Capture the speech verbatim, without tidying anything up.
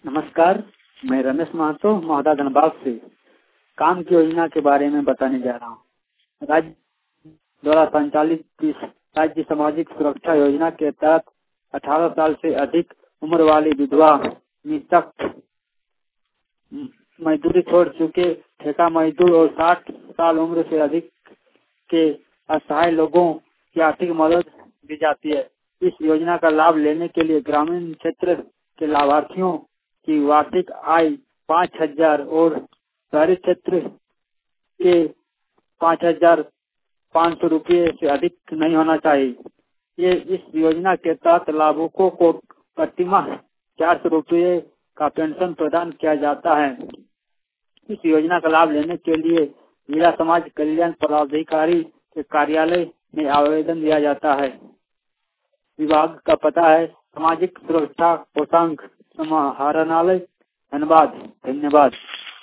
नमस्कार, मैं रमेश महतो महोदा धनबाद से काम की योजना के बारे में बताने जा रहा हूँ। राज्य द्वारा संचालित इस राज्य सामाजिक सुरक्षा योजना के तहत अठारह साल से अधिक उम्र वाली विधवा, मृतक, मजदूरी छोड़ चुके ठेका मजदूर और साठ साल उम्र से अधिक के असहाय लोगों की आर्थिक मदद दी जाती है। इस योजना का लाभ लेने के लिए ग्रामीण क्षेत्र के लाभार्थियों की वार्षिक आय पाँच हजार और शहरी क्षेत्र के पाँच हजार पाँच सौ रूपये से अधिक नहीं होना चाहिए। ये इस योजना के तहत लाभुकों को प्रतिमाह चार सौ रूपये का पेंशन प्रदान किया जाता है। इस योजना का लाभ लेने के लिए जिला समाज कल्याण पदाधिकारी के कार्यालय में आवेदन दिया जाता है। विभाग का पता है सामाजिक सुरक्षा कोषांग समाहरणालय, धनबाद। धन्यवाद।